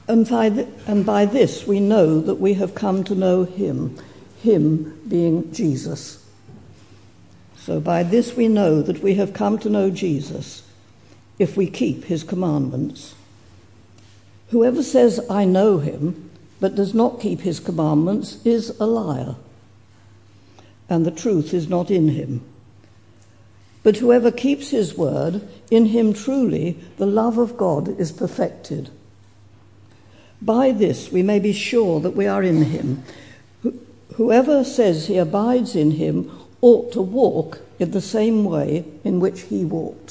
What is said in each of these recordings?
And by this we know that we have come to know him being Jesus. So by this we know that we have come to know Jesus, if we keep his commandments. Whoever says, I know him, but does not keep his commandments is a liar, and the truth is not in him. But whoever keeps his word, in him truly the love of God is perfected. By this we may be sure that we are in him. Whoever says he abides in him ought to walk in the same way in which he walked.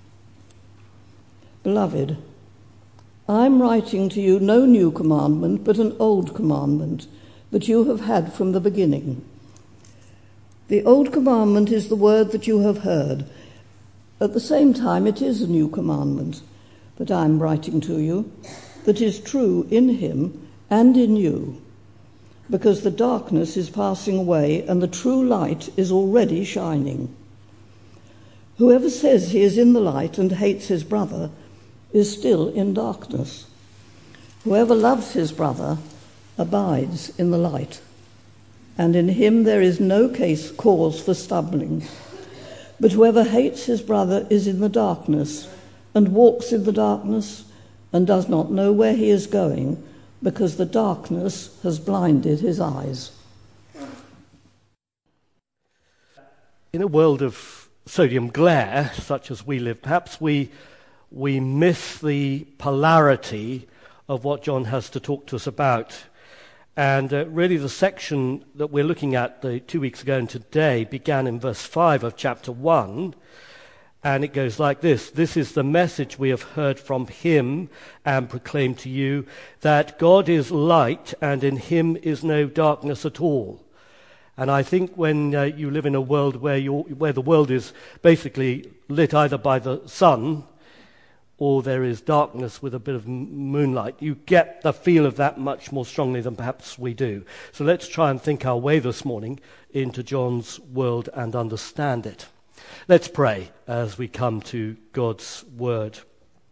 Beloved, I am writing to you no new commandment, but an old commandment that you have had from the beginning. The old commandment is the word that you have heard. At the same time, it is a new commandment that I am writing to you, that is true in him and in you, because the darkness is passing away and the true light is already shining. Whoever says he is in the light and hates his brother is still in darkness. Whoever loves his brother abides in the light, and in him there is no cause for stumbling. But whoever hates his brother is in the darkness and walks in the darkness and does not know where he is going, because the darkness has blinded his eyes. In a world of sodium glare, such as we live, perhaps we miss the polarity of what John has to talk to us about. And really the section that we're looking at 2 weeks ago and today began in verse 5 of chapter 1. And it goes like this: This is the message we have heard from him and proclaimed to you, that God is light and in him is no darkness at all. And I think when you live in a world where the world is basically lit either by the sun or there is darkness with a bit of moonlight, you get the feel of that much more strongly than perhaps we do. So let's try and think our way this morning into John's world and understand it. Let's pray as we come to God's word.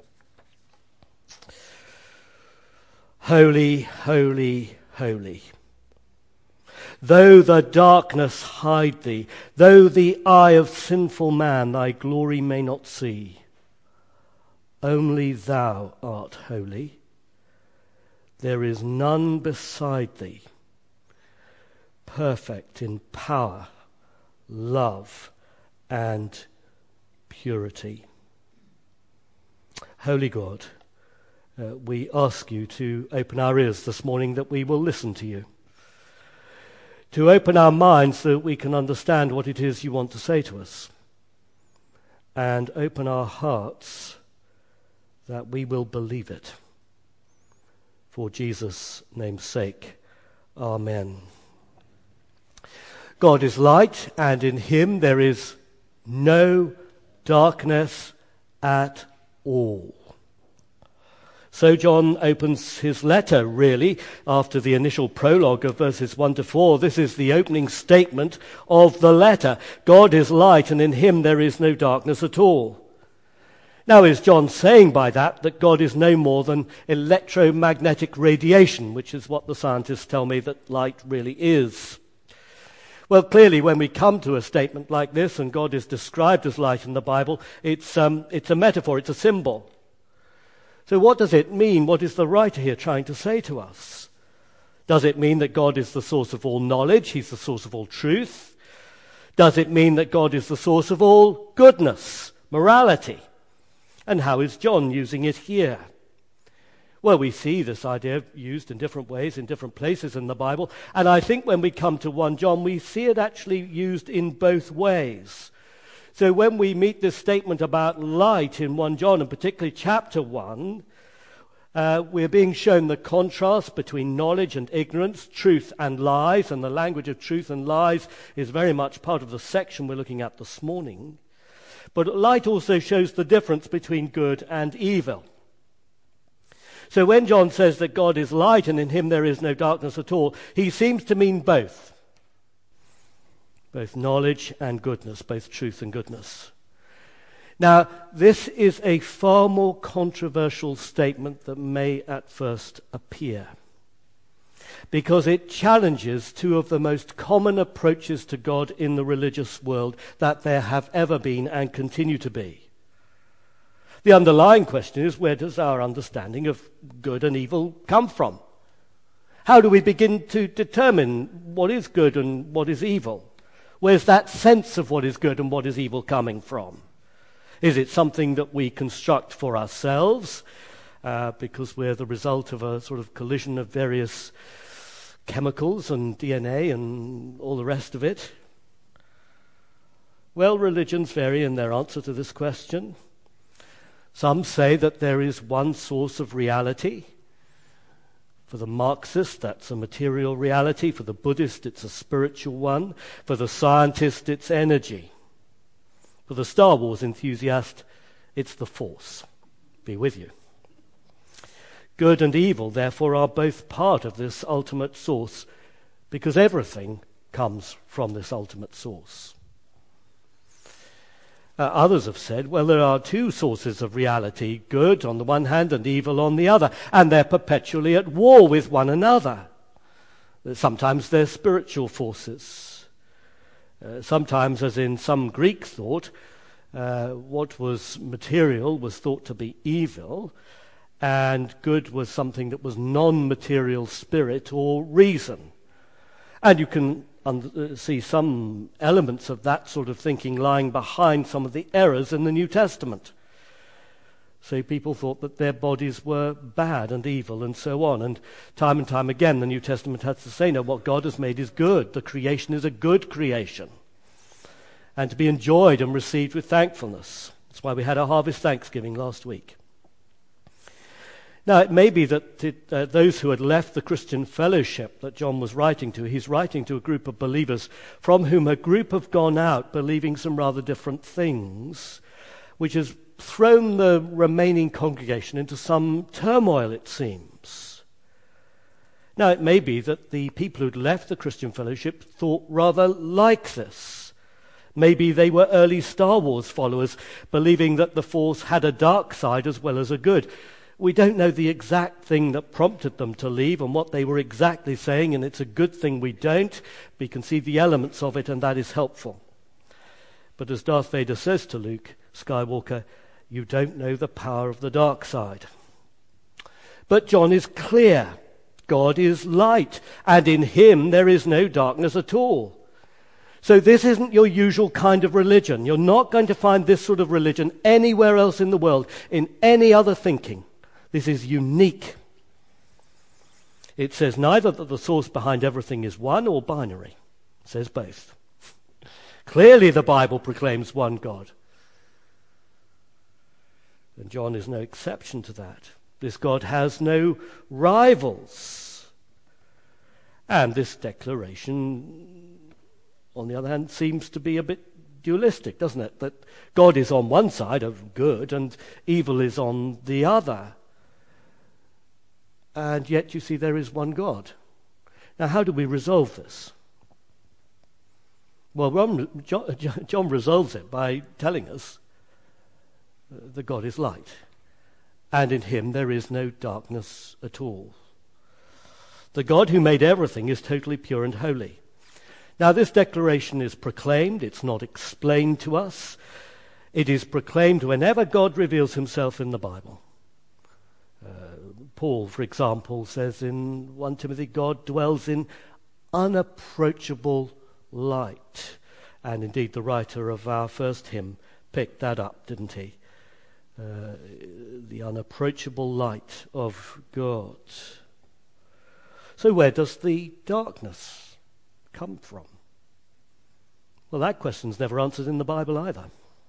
Holy, holy, holy. Though the darkness hide thee, though the eye of sinful man thy glory may not see, only thou art holy. There is none beside thee, perfect in power, love, and purity. Holy God, we ask you to open our ears this morning that we will listen to you, to open our minds so that we can understand what it is you want to say to us, and open our hearts that we will believe it. For Jesus' name's sake, amen. God is light, and in him there is no darkness at all. So John opens his letter, really, after the initial prologue of verses 1 to 4. This is the opening statement of the letter. God is light, and in him there is no darkness at all. Now, is John saying by that God is no more than electromagnetic radiation, which is what the scientists tell me that light really is? Well, clearly, when we come to a statement like this, and God is described as light in the Bible, it's a metaphor, it's a symbol. So what does it mean? What is the writer here trying to say to us? Does it mean that God is the source of all knowledge? He's the source of all truth? Does it mean that God is the source of all goodness, morality? And how is John using it here? Well, we see this idea used in different ways in different places in the Bible. And I think when we come to 1 John, we see it actually used in both ways. So when we meet this statement about light in 1 John, and particularly chapter 1, we're being shown the contrast between knowledge and ignorance, truth and lies, and the language of truth and lies is very much part of the section we're looking at this morning. But light also shows the difference between good and evil. So when John says that God is light and in him there is no darkness at all, he seems to mean both knowledge and goodness, both truth and goodness. Now, this is a far more controversial statement than may at first appear, because it challenges two of the most common approaches to God in the religious world that there have ever been and continue to be. The underlying question is, where does our understanding of good and evil come from? How do we begin to determine what is good and what is evil? Where's that sense of what is good and what is evil coming from? Is it something that we construct for ourselves because we're the result of a sort of collision of various chemicals and DNA and all the rest of it? Well, religions vary in their answer to this question. Some say that there is one source of reality. For the Marxist, that's a material reality. For the Buddhist, it's a spiritual one. For the scientist, it's energy. For the Star Wars enthusiast, it's the Force. Be with you. Good and evil, therefore, are both part of this ultimate source, because everything comes from this ultimate source. Others have said, well, there are two sources of reality, good on the one hand and evil on the other, and they're perpetually at war with one another. Sometimes they're spiritual forces. Sometimes, as in some Greek thought, what was material was thought to be evil, and good was something that was non-material spirit or reason. And you can see some elements of that sort of thinking lying behind some of the errors in the New Testament. So people thought that their bodies were bad and evil and so on. And time again, the New Testament has to say, no, what God has made is good. The creation is a good creation, and to be enjoyed and received with thankfulness. That's why we had our Harvest Thanksgiving last week. Now, it may be that those who had left the Christian fellowship that John was writing to, he's writing to a group of believers from whom a group have gone out believing some rather different things, which has thrown the remaining congregation into some turmoil, it seems. Now, it may be that the people who'd left the Christian fellowship thought rather like this. Maybe they were early Star Wars followers, believing that the Force had a dark side as well as a good. We don't know the exact thing that prompted them to leave and what they were exactly saying, and it's a good thing we don't. We can see the elements of it, and that is helpful. But as Darth Vader says to Luke Skywalker, you don't know the power of the dark side. But John is clear. God is light, and in him there is no darkness at all. So this isn't your usual kind of religion. You're not going to find this sort of religion anywhere else in the world, in any other thinking. This is unique. It says neither that the source behind everything is one or binary. It says both. Clearly the Bible proclaims one God. And John is no exception to that. This God has no rivals. And this declaration, on the other hand, seems to be a bit dualistic, doesn't it? That God is on one side of good and evil is on the other. And yet you see there is one God. Now, how do we resolve this? Well, John resolves it by telling us that God is light, and in him there is no darkness at all. The God who made everything is totally pure and holy. Now, this declaration is proclaimed. It's not explained to us. It is proclaimed whenever God reveals himself in the Bible. Paul, for example, says in 1 Timothy, God dwells in unapproachable light. And indeed, the writer of our first hymn picked that up, didn't he? The unapproachable light of God. So where does the darkness come from? Well, that question's never answered in the Bible either.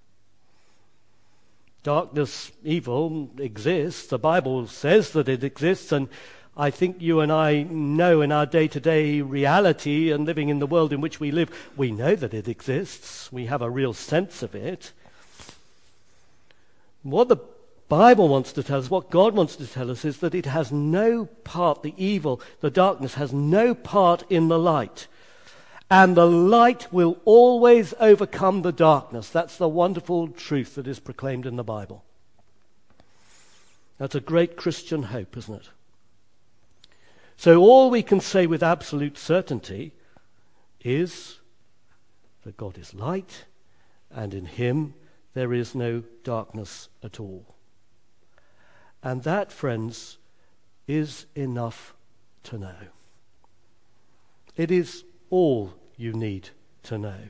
Darkness, evil, exists. The Bible says that it exists, and I think you and I know in our day-to-day reality and living in the world in which we live, we know that it exists. We have a real sense of it. What the Bible wants to tell us, what God wants to tell us, is that it has no part, the evil, the darkness has no part in the light. And the light will always overcome the darkness. That's the wonderful truth that is proclaimed in the Bible. That's a great Christian hope, isn't it? So all we can say with absolute certainty is that God is light, and in him there is no darkness at all. And that, friends, is enough to know. It is all you need to know.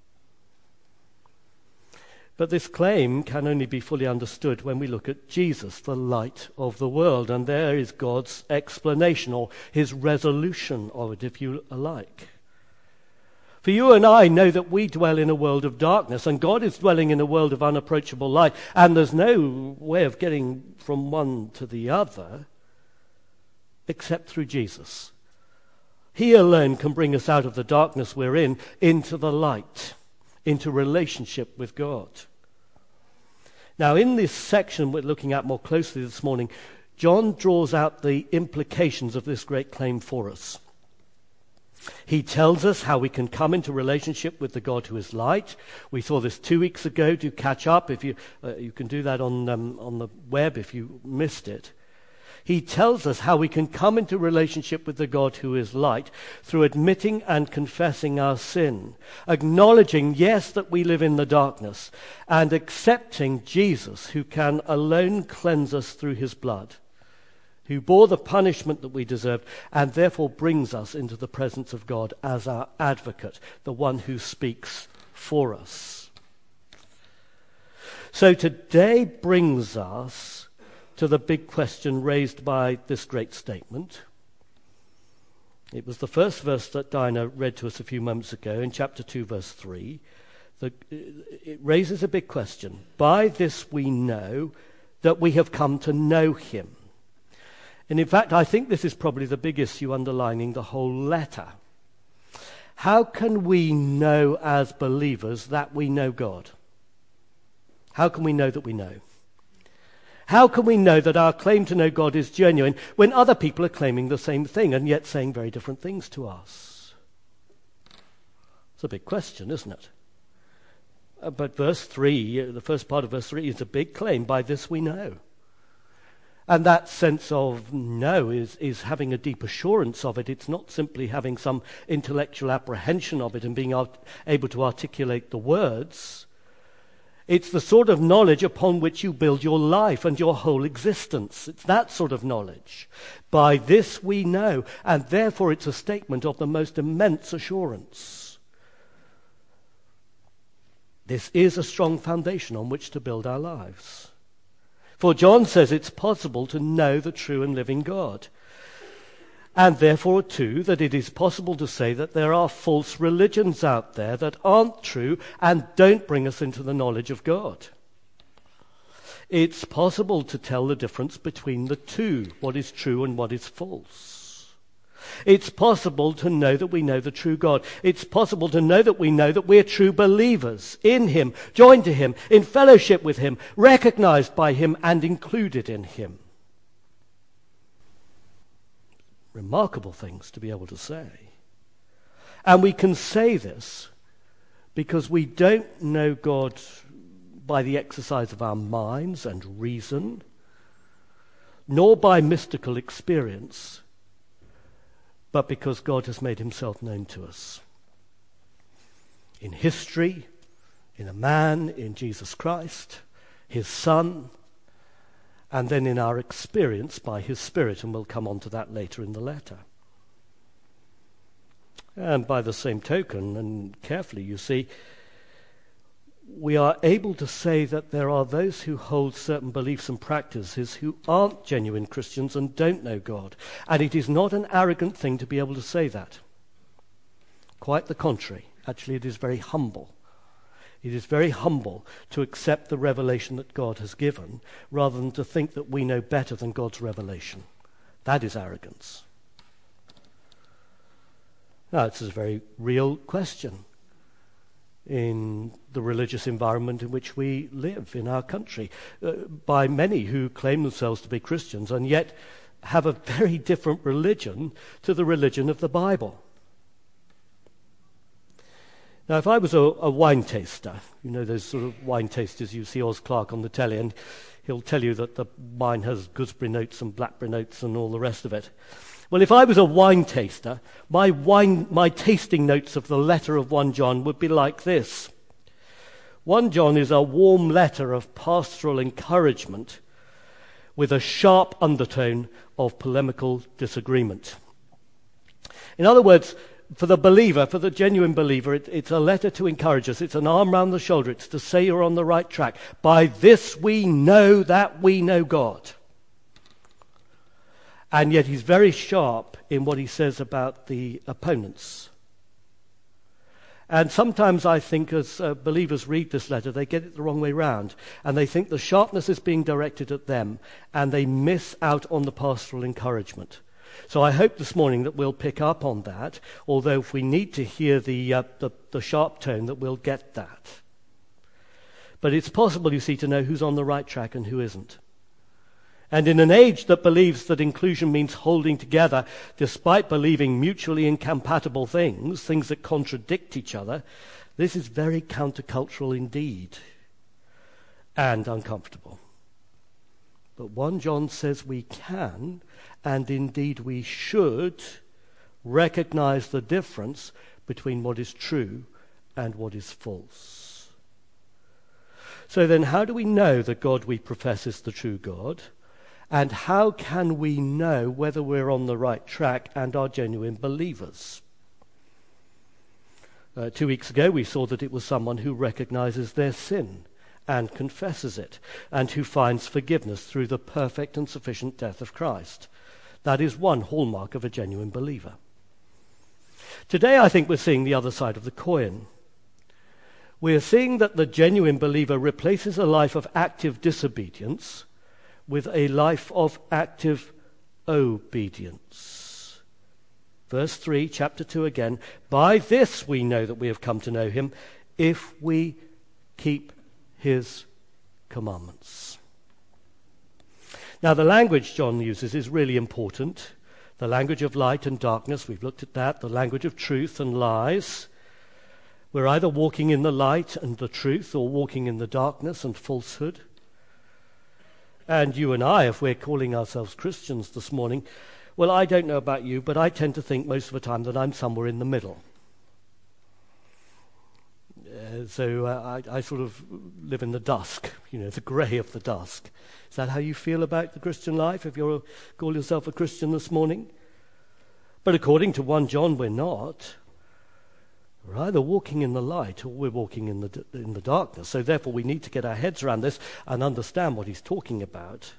But this claim can only be fully understood when we look at Jesus, the light of the world, and there is God's explanation, or his resolution of it, if you like. For you and I know that we dwell in a world of darkness, and God is dwelling in a world of unapproachable light, and there's no way of getting from one to the other except through Jesus. He alone can bring us out of the darkness we're in into the light, into relationship with God. Now, in this section we're looking at more closely this morning, John draws out the implications of this great claim for us. He tells us how we can come into relationship with the God who is light. We saw this 2 weeks ago. Do catch up if you can do that on the web if you missed it. He tells us how we can come into relationship with the God who is light through admitting and confessing our sin, acknowledging, yes, that we live in the darkness, and accepting Jesus, who can alone cleanse us through his blood, who bore the punishment that we deserved, and therefore brings us into the presence of God as our advocate, the one who speaks for us. So today brings us to the big question raised by this great statement. It was the first verse that Dinah read to us a few moments ago in chapter 2, verse 3. It raises a big question. By this we know that we have come to know him. And in fact, I think this is probably the big issue underlining the whole letter. How can we know as believers that we know God? How can we know that we know? How can we know that our claim to know God is genuine when other people are claiming the same thing and yet saying very different things to us? It's a big question, isn't it? But verse 3, the first part of verse 3 is a big claim. By this we know. And that sense of know is having a deep assurance of it. It's not simply having some intellectual apprehension of it and being able to articulate the words. It's the sort of knowledge upon which you build your life and your whole existence. It's that sort of knowledge. By this we know, and therefore it's a statement of the most immense assurance. This is a strong foundation on which to build our lives. For John says it's possible to know the true and living God. And therefore, too, that it is possible to say that there are false religions out there that aren't true and don't bring us into the knowledge of God. It's possible to tell the difference between the two, what is true and what is false. It's possible to know that we know the true God. It's possible to know that we know that we're true believers in him, joined to him, in fellowship with him, recognized by him and included in him. Remarkable things to be able to say. And we can say this because we don't know God by the exercise of our minds and reason, nor by mystical experience, but because God has made himself known to us. In history, in a man, in Jesus Christ, his Son, and then in our experience by his Spirit, and we'll come on to that later in the letter. And by the same token, and carefully, you see, we are able to say that there are those who hold certain beliefs and practices who aren't genuine Christians and don't know God. And it is not an arrogant thing to be able to say that. Quite the contrary. Actually, it is very humble. It is very humble to accept the revelation that God has given rather than to think that we know better than God's revelation. That is arrogance. Now, it's a very real question in the religious environment in which we live in our country, by many who claim themselves to be Christians and yet have a very different religion to the religion of the Bible. Now, if I was a wine taster, you know those sort of wine tasters you see Oz Clarke on the telly, and he'll tell you that the wine has gooseberry notes and blackberry notes and all the rest of it. Well, if I was a wine taster, my tasting notes of the letter of 1 John would be like this. 1 John is a warm letter of pastoral encouragement with a sharp undertone of polemical disagreement. In other words, for the believer, for the genuine believer, it's a letter to encourage us. It's an arm round the shoulder. It's to say you're on the right track. By this we know that we know God. And yet he's very sharp in what he says about the opponents. And sometimes I think as believers read this letter, they get it the wrong way round. And they think the sharpness is being directed at them, and they miss out on the pastoral encouragement. So I hope this morning that we'll pick up on that, although if we need to hear the sharp tone, that we'll get that. But it's possible, you see, to know who's on the right track and who isn't. And in an age that believes that inclusion means holding together despite believing mutually incompatible things that contradict each other, this is very countercultural indeed and uncomfortable. But 1 John says we can, and indeed we should, recognize the difference between what is true and what is false. So then, how do we know the God we profess is the true God? And how can we know whether we're on the right track and are genuine believers? 2 weeks ago, we saw that it was someone who recognizes their sin and confesses it, and who finds forgiveness through the perfect and sufficient death of Christ. That is one hallmark of a genuine believer. Today, I think we're seeing the other side of the coin. We're seeing that the genuine believer replaces a life of active disobedience with a life of active obedience. Verse 3, chapter 2 again. By this we know that we have come to know him, if we keep his commandments. Now, the language John uses is really important. The language of light and darkness, we've looked at that. The language of truth and lies. We're either walking in the light and the truth, or walking in the darkness and falsehood. And you and I, if we're calling ourselves Christians this morning, well, I don't know about you, but I tend to think most of the time that I'm somewhere in the middle. So I sort of live in the dusk, the grey of the dusk. Is that how you feel about the Christian life, if you call yourself a Christian this morning? But according to 1 John, we're not. We're either walking in the light or we're walking in the darkness. So therefore we need to get our heads around this and understand what he's talking about.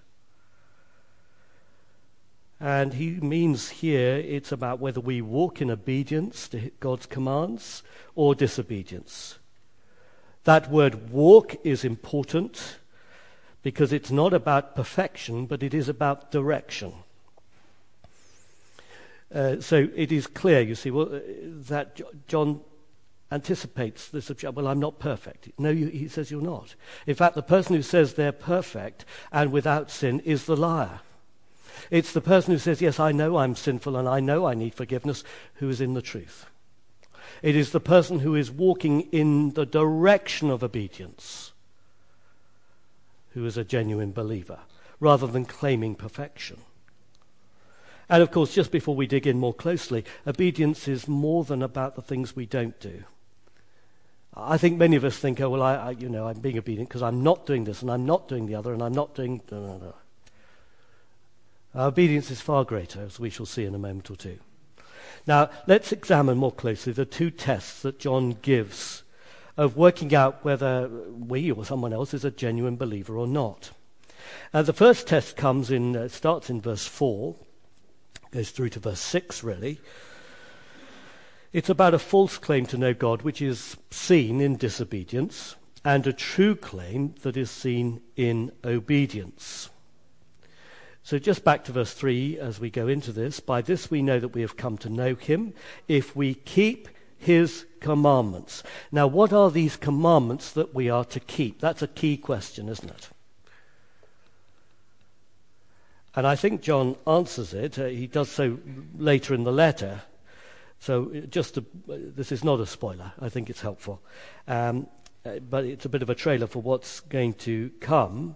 And he means here it's about whether we walk in obedience to God's commands or disobedience. That word walk is important because it's not about perfection, but it is about direction. So it is clear, you see, that John anticipates this objection. Well, I'm not perfect. No, he says you're not. In fact, the person who says they're perfect and without sin is the liar. It's the person who says, yes, I know I'm sinful and I know I need forgiveness, who is in the truth. It is the person who is walking in the direction of obedience who is a genuine believer, rather than claiming perfection. And of course, just before we dig in more closely, obedience is more than about the things we don't do. I think many of us think, oh, well, I'm being obedient because I'm not doing this and I'm not doing the other and I'm not doing... No. Our obedience is far greater, as we shall see in a moment or two. Now, let's examine more closely the two tests that John gives of working out whether we or someone else is a genuine believer or not. The first test starts in verse 4, goes through to verse 6, really. It's about a false claim to know God, which is seen in disobedience, and a true claim that is seen in obedience. So just back to verse 3 as we go into this. By this we know that we have come to know him, if we keep his commandments. Now, what are these commandments that we are to keep? That's a key question, isn't it? And I think John answers it. He does so later in the letter. So this is not a spoiler. I think it's helpful. But it's a bit of a trailer for what's going to come.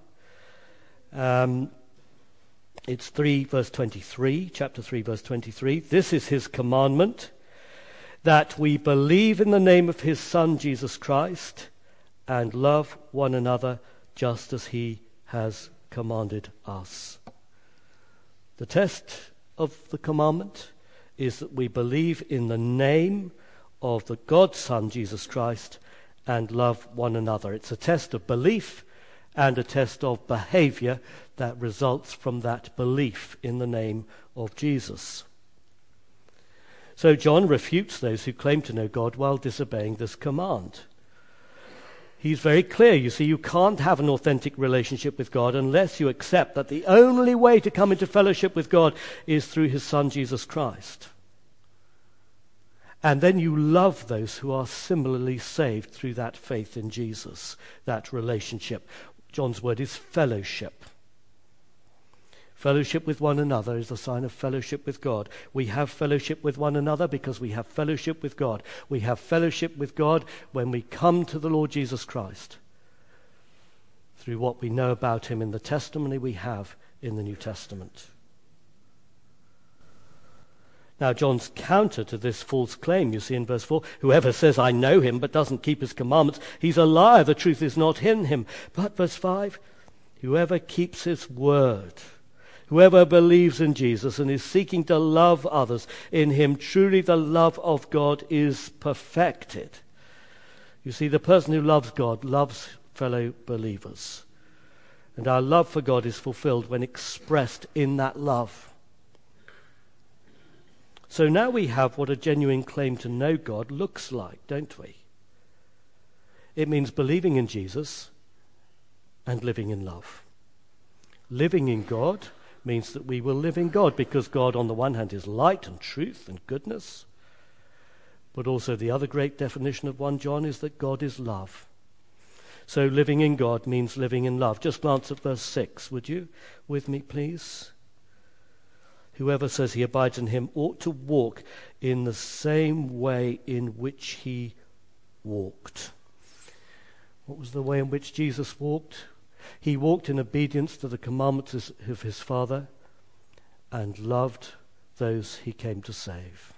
It's 3 verse 23, chapter 3 verse 23. This is his commandment, that we believe in the name of his Son, Jesus Christ, and love one another just as he has commanded us. The test of the commandment is that we believe in the name of the God's Son, Jesus Christ, and love one another. It's a test of belief and a test of behavior that results from that belief in the name of Jesus. So John refutes those who claim to know God while disobeying this command. He's very clear. You see, you can't have an authentic relationship with God unless you accept that the only way to come into fellowship with God is through his Son, Jesus Christ. And then you love those who are similarly saved through that faith in Jesus, that relationship. John's word is fellowship. Fellowship with one another is a sign of fellowship with God. We have fellowship with one another because we have fellowship with God. We have fellowship with God when we come to the Lord Jesus Christ through what we know about him in the testimony we have in the New Testament. Now, John's counter to this false claim, you see in verse 4, whoever says, I know him, but doesn't keep his commandments, he's a liar, the truth is not in him. But verse 5, whoever keeps his word, whoever believes in Jesus and is seeking to love others in him, truly the love of God is perfected. You see, the person who loves God loves fellow believers. And our love for God is fulfilled when expressed in that love. So now we have what a genuine claim to know God looks like, don't we? It means believing in Jesus and living in love. Living in God means that we will live in God, because God on the one hand is light and truth and goodness, but also the other great definition of 1 John is that God is love. So living in God means living in love. Just glance at verse 6, would you, with me please? Whoever says he abides in him ought to walk in the same way in which he walked. What was the way in which Jesus walked? He walked in obedience to the commandments of his Father and loved those he came to save.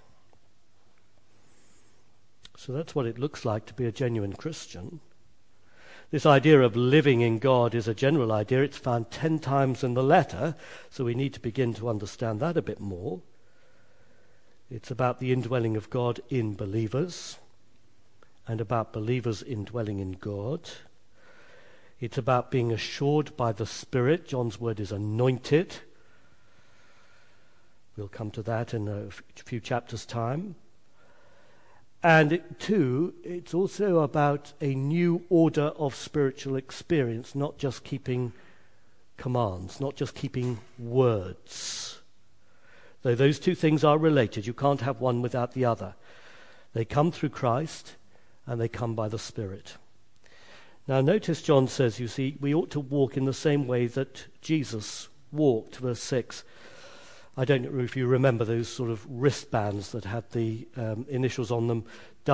So that's what it looks like to be a genuine Christian. This idea of living in God is a general idea. It's found 10 times in the letter, so we need to begin to understand that a bit more. It's about the indwelling of God in believers and about believers indwelling in God. It's about being assured by the Spirit. John's word is anointed. We'll come to that in a few chapters' time. And it's also about a new order of spiritual experience, not just keeping commands, not just keeping words. Though those two things are related, you can't have one without the other. They come through Christ and they come by the Spirit. Now notice John says, you see, we ought to walk in the same way that Jesus walked, verse 6. I don't know if you remember those sort of wristbands that had the initials on them,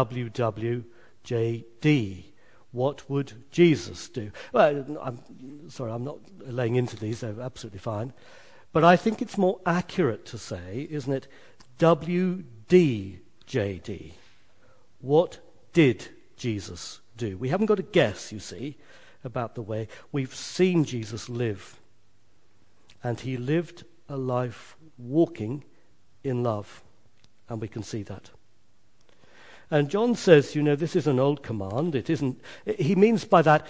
WWJD. What would Jesus do? Well, I'm not laying into these, they're absolutely fine. But I think it's more accurate to say, isn't it, WDJD. What did Jesus do? We haven't got a guess, you see, about the way. We've seen Jesus live. And he lived a life walking in love, and we can see that. And John says, this is an old command. It isn't. He means by that,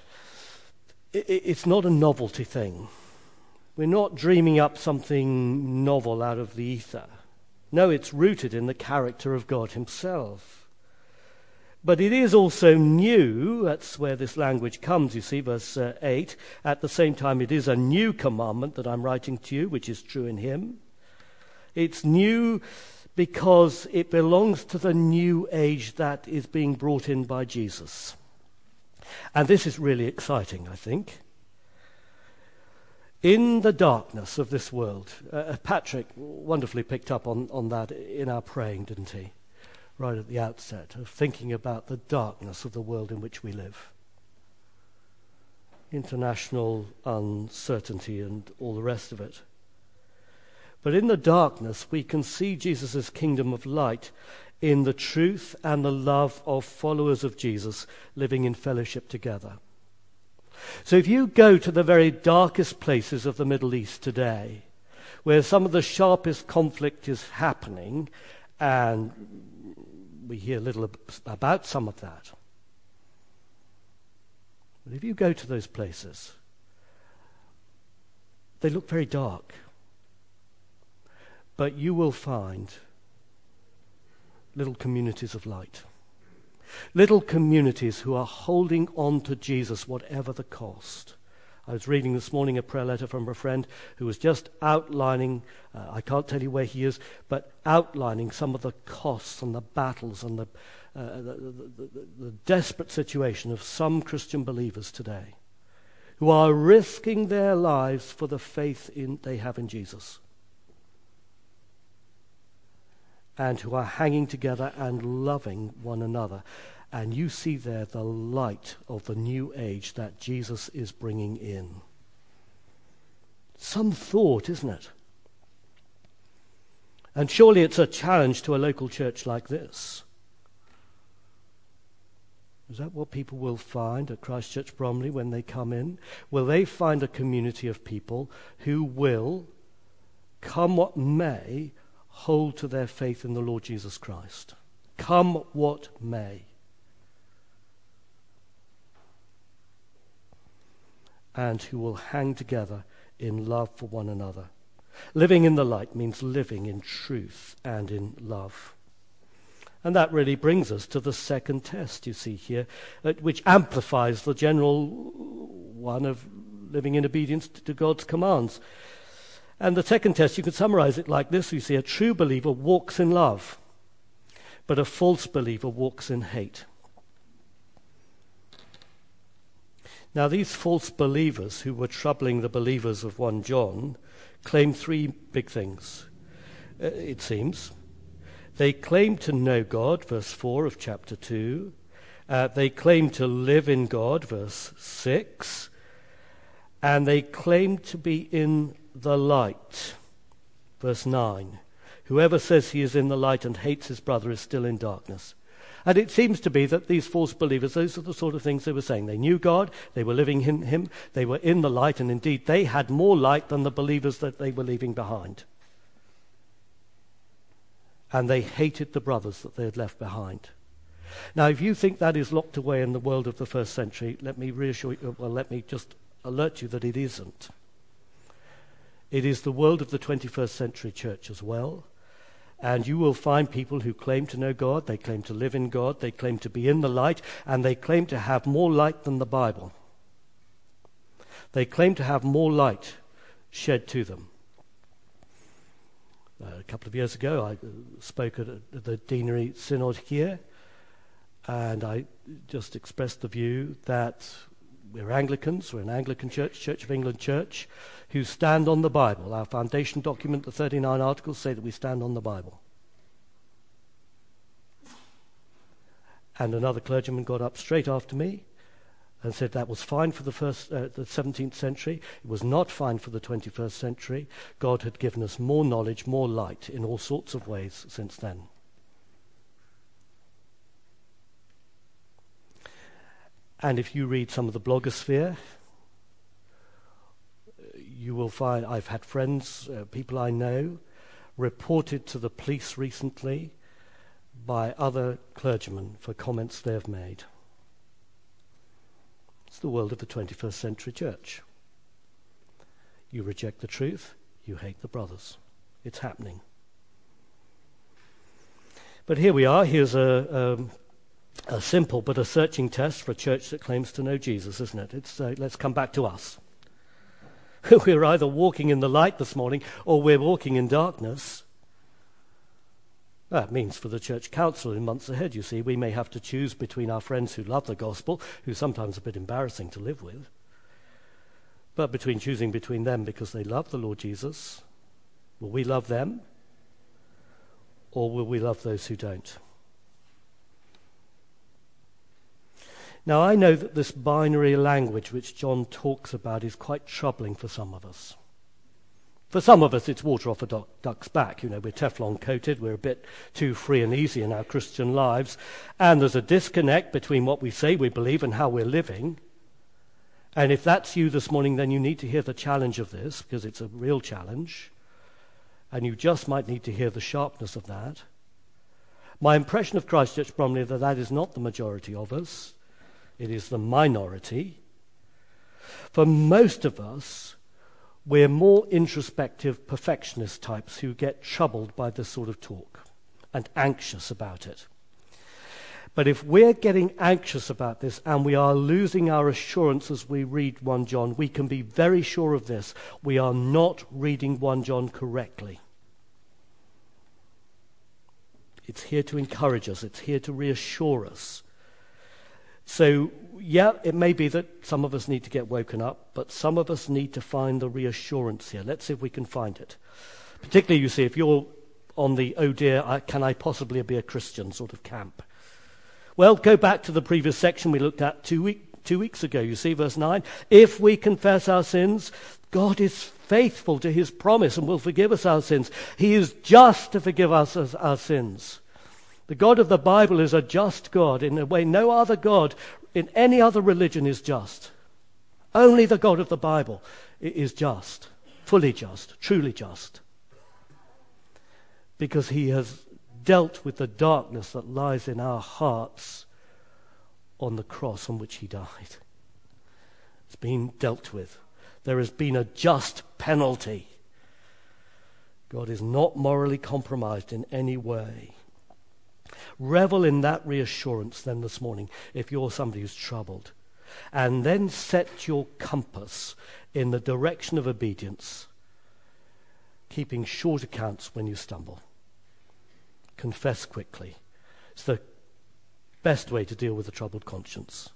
it's not a novelty thing. We're not dreaming up something novel out of the ether. No, it's rooted in the character of God himself. But it is also new. That's where this language comes, you see, verse 8. At the same time, it is a new commandment that I'm writing to you, which is true in him. It's new because it belongs to the new age that is being brought in by Jesus. And this is really exciting, I think. In the darkness of this world, Patrick wonderfully picked up on that in our praying, didn't he? Right at the outset, of thinking about the darkness of the world in which we live. International uncertainty and all the rest of it. But in the darkness, we can see Jesus' kingdom of light in the truth and the love of followers of Jesus living in fellowship together. So if you go to the very darkest places of the Middle East today, where some of the sharpest conflict is happening, and we hear little about some of that, but if you go to those places, they look very dark. But you will find little communities of light. Little communities who are holding on to Jesus, whatever the cost. I was reading this morning a prayer letter from a friend who was just outlining, I can't tell you where he is, but outlining some of the costs and the battles and the desperate situation of some Christian believers today who are risking their lives for the faith they have in Jesus, and who are hanging together and loving one another. And you see there the light of the new age that Jesus is bringing in. Some thought, isn't it? And surely it's a challenge to a local church like this. Is that what people will find at Christ Church Bromley when they come in? Will they find a community of people who will, come what may, hold to their faith in the Lord Jesus Christ? Come what may. And who will hang together in love for one another. Living in the light means living in truth and in love. And that really brings us to the second test you see here, which amplifies the general one of living in obedience to God's commands. And the second test, you could summarize it like this. You see, a true believer walks in love, but a false believer walks in hate. Now, these false believers who were troubling the believers of 1 John claim three big things, it seems. They claim to know God, verse 4 of chapter 2. They claim to live in God, verse 6. And they claim to be in the light, verse 9. Whoever says he is in the light and hates his brother is still in darkness. And it seems to be that these false believers, those are the sort of things they were saying. They knew God, they were living in him, they were in the light, and indeed they had more light than the believers that they were leaving behind. And they hated the brothers that they had left behind. Now, if you think that is locked away in the world of the first century, let me just alert you that it isn't. It is the world of the 21st century church as well. And you will find people who claim to know God, they claim to live in God, they claim to be in the light, and they claim to have more light than the Bible. They claim to have more light shed to them. A couple of years ago, I spoke at the Deanery Synod here, and I just expressed the view that we're Anglicans, we're an Anglican church, Church of England church, who stand on the Bible. Our foundation document, the 39 articles, say that we stand on the Bible. And another clergyman got up straight after me and said that was fine for the 17th century. It was not fine for the 21st century. God had given us more knowledge, more light in all sorts of ways since then. And if you read some of the blogosphere, you will find, I've had friends, people I know, reported to the police recently by other clergymen for comments they have made. It's the world of the 21st century church. You reject the truth, you hate the brothers. It's happening. But here we are. Here's a simple but a searching test for a church that claims to know Jesus, isn't it? It's let's come back to us. We're either walking in the light this morning or we're walking in darkness. That means for the church council in months ahead, you see, we may have to choose between our friends who love the gospel, who sometimes are a bit embarrassing to live with, but choosing between them because they love the Lord Jesus. Will we love them? Or will we love those who don't? Now, I know that this binary language which John talks about is quite troubling for some of us. For some of us, it's water off a duck's back. We're Teflon coated, we're a bit too free and easy in our Christian lives, and there's a disconnect between what we say we believe and how we're living. And if that's you this morning, then you need to hear the challenge of this, because it's a real challenge, and you just might need to hear the sharpness of that. My impression of Christchurch Bromley is that is not the majority of us. It is the minority. For most of us, we're more introspective perfectionist types who get troubled by this sort of talk and anxious about it. But if we're getting anxious about this and we are losing our assurance as we read 1 John, we can be very sure of this. We are not reading 1 John correctly. It's here to encourage us. It's here to reassure us. So, yeah, it may be that some of us need to get woken up, but some of us need to find the reassurance here. Let's see if we can find it. Particularly, you see, if you're on the, oh dear, can I possibly be a Christian sort of camp? Well, go back to the previous section we looked at two weeks ago. You see, verse 9. If we confess our sins, God is faithful to his promise and will forgive us our sins. He is just to forgive us our sins. The God of the Bible is a just God in a way no other God in any other religion is just. Only the God of the Bible is just, fully just, truly just. Because he has dealt with the darkness that lies in our hearts on the cross on which he died. It's been dealt with. There has been a just penalty. God is not morally compromised in any way. Revel in that reassurance then this morning if you're somebody who's troubled. And then set your compass in the direction of obedience, keeping short accounts when you stumble. Confess quickly. It's the best way to deal with a troubled conscience.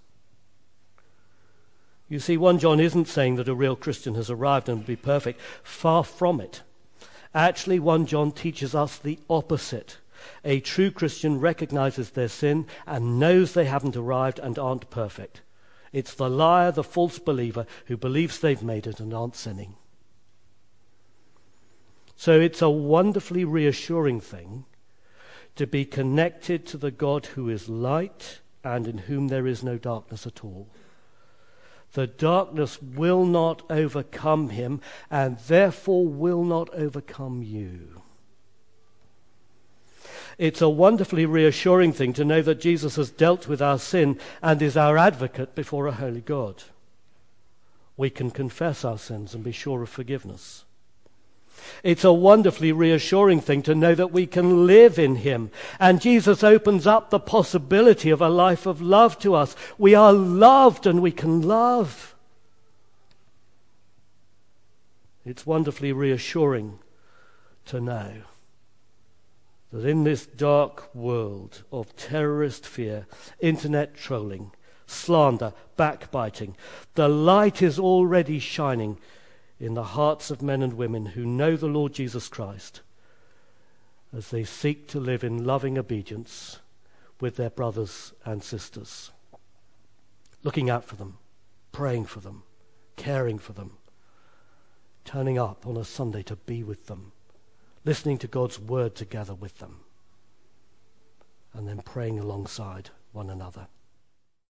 You see, 1 John isn't saying that a real Christian has arrived and will be perfect. Far from it. Actually, 1 John teaches us the opposite. A true Christian recognizes their sin and knows they haven't arrived and aren't perfect. It's the liar, the false believer, who believes they've made it and aren't sinning. So it's a wonderfully reassuring thing to be connected to the God who is light and in whom there is no darkness at all. The darkness will not overcome him and therefore will not overcome you. It's a wonderfully reassuring thing to know that Jesus has dealt with our sin and is our advocate before a holy God. We can confess our sins and be sure of forgiveness. It's a wonderfully reassuring thing to know that we can live in him. And Jesus opens up the possibility of a life of love to us. We are loved and we can love. It's wonderfully reassuring to know that in this dark world of terrorist fear, internet trolling, slander, backbiting, the light is already shining in the hearts of men and women who know the Lord Jesus Christ as they seek to live in loving obedience with their brothers and sisters, looking out for them, praying for them, caring for them, turning up on a Sunday to be with them, listening to God's word together with them, and then praying alongside one another.